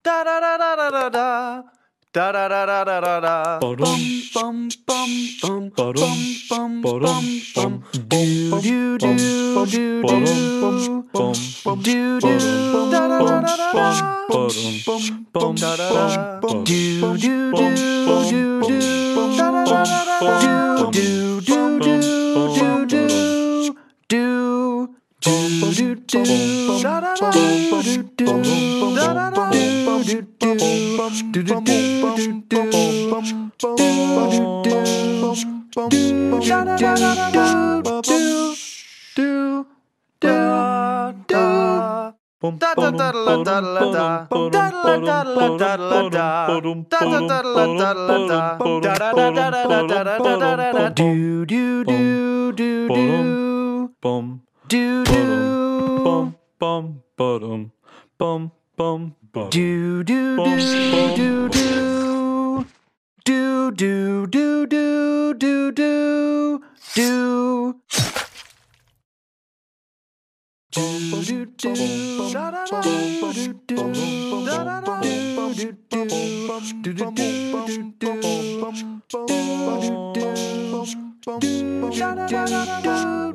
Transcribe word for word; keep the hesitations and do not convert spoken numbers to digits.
Da da da da da da da. Da da da da da da da. Bum Bum bum bum bum bum bum bum bum. Do do do do do. Do do da da da da da da. Bum da da da. Do do do do do. Da da da da da da. Do do do do do do. Do. Do do do da da da do do da da da do do do do do do do do do da da da da do do da da. Da da da la da la da da la da la da la da da da da la da la da da da da da da da da da da da do do do do do bum do do bum bum bum bum bum bum do do do do do do do do do do do do. Do do do da da da do do do da da da do do do do do do do do do do da da da da do.